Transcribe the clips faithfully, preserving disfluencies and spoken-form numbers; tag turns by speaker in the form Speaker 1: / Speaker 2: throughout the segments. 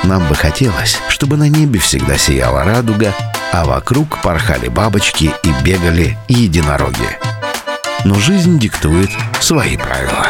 Speaker 1: Нам бы хотелось, чтобы на небе всегда сияла радуга, а вокруг порхали бабочки и бегали единороги. Но жизнь диктует свои правила.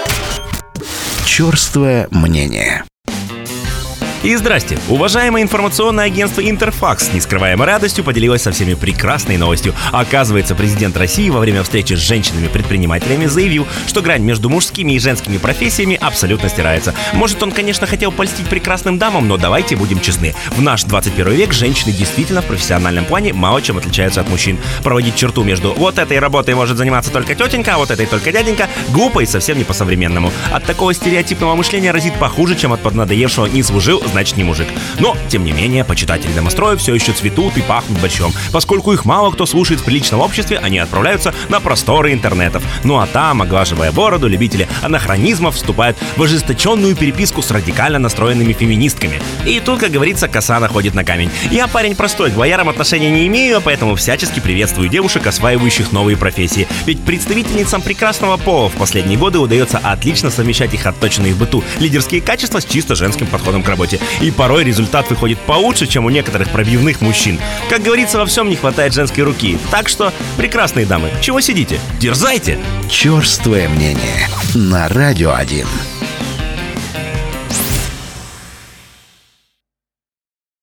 Speaker 1: Чёрствое мнение.
Speaker 2: И здрасте! Уважаемое информационное агентство «Интерфакс» с нескрываемой радостью поделилось со всеми прекрасной новостью. Оказывается, президент России во время встречи с женщинами-предпринимателями заявил, что грань между мужскими и женскими профессиями абсолютно стирается. Может, он, конечно, хотел польстить прекрасным дамам, но давайте будем честны. В наш двадцать первый век женщины действительно в профессиональном плане мало чем отличаются от мужчин. Проводить черту между «вот этой работой может заниматься только тетенька, а вот этой только дяденька» глупо и совсем не по-современному. От такого стереотипного мышления разит похуже, чем от поднадоевшего «не служил, значит не мужик». Но, тем не менее, почитатели домостроя все еще цветут и пахнут борщом. Поскольку их мало кто слушает в приличном обществе, они отправляются на просторы интернетов. Ну а там, оглаживая бороду, любители анахронизмов вступают в ожесточенную переписку с радикально настроенными феминистками. И тут, как говорится, коса находит на камень. Я парень простой, к боярам отношения не имею, поэтому всячески приветствую девушек, осваивающих новые профессии. Ведь представительницам прекрасного пола в последние годы удается отлично совмещать их отточенные в быту лидерские качества с чисто женским подходом к работе. И порой результат выходит получше, чем у некоторых пробивных мужчин. Как говорится, во всем не хватает женской руки. Так что, прекрасные дамы, чего сидите? Дерзайте!
Speaker 1: Чёрствое мнение на Радио один.